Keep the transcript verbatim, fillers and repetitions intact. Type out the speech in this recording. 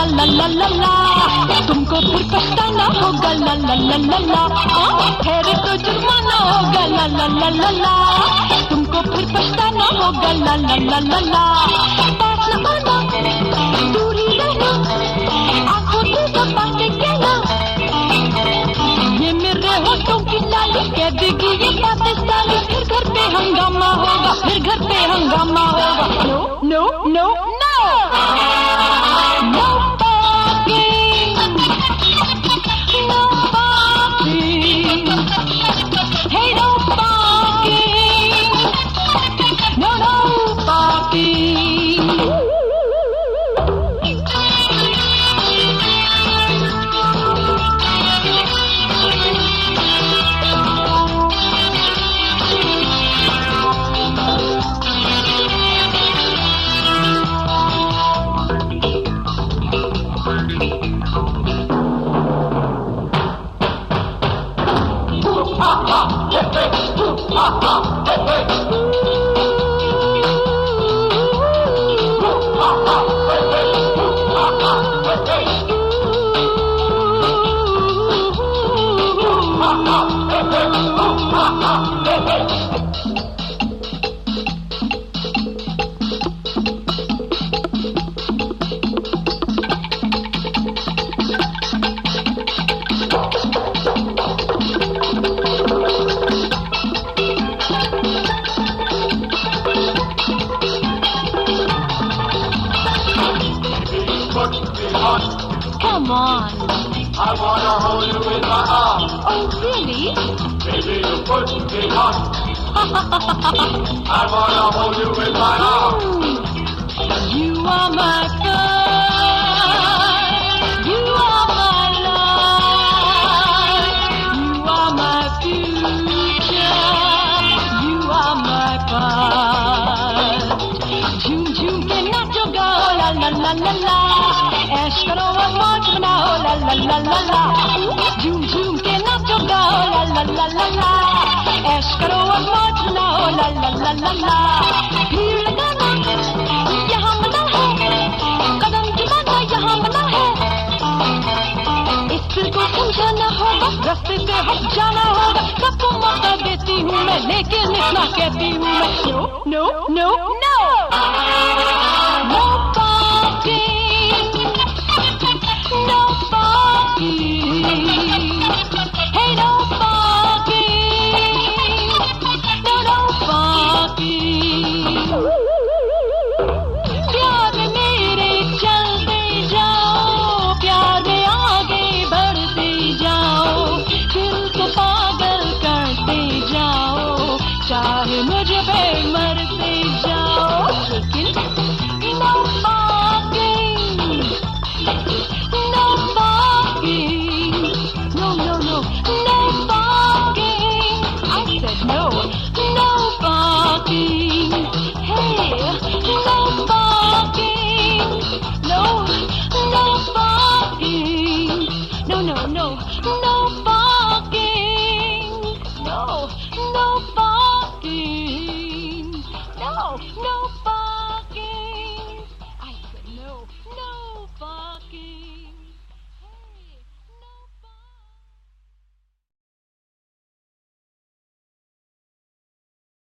ला ला ला ला, तुमको फिर पछताना होगा ला ला ला ला ला, ठहरे तो जुर्माना होगा ला ला ला ला ला, तुमको फिर पछताना होगा ला ला ला ला ला। पास न आना दूरी रहना, आंखों से दबा के कहना, ये मेरे होठों की लाली कह देगी ये बातें सारी, फिर घर पे हंगामा होगा, फिर घर पे हंगामा होगा। No no no no no parking, no parking, hey no parking, no no parking. Come on. I wanna hold you in my arms. Oh, really? Baby, you put me on. I wanna hold you in my arms. You are my sun, you are my life, you are my future, you are my past. झूम झूम के नाचो गाओ ला ला ला ला ला, ऐश करो और मौज मनाओ ला ला ला ला ला, झूम झूम के नाचो गाओ ला ला ला ला ला, ऐश करो और मौज मनाओ ला ला ला ला ला। भीड़ लगाना यहाँ मना है, कदम जमाना यहाँ मना है, इस दिल को समझाना होगा, रास्ते से हट जाना होगा, सबको मौका देती हूँ मैं, लेकिन इतना कहती हूँ मैं, no no no no no parking, no parking, hey no parking, no no parking। प्यार में मेरे चलते जाओ, प्यार में आगे बढ़ते जाओ, दिल को पागल करते जाओ, चाहे मुझे पे मरते जाओ, लेकिन no parking, no parking, no no no no parking, I said no, no parking, hey, no parking, no, no parking, no no no no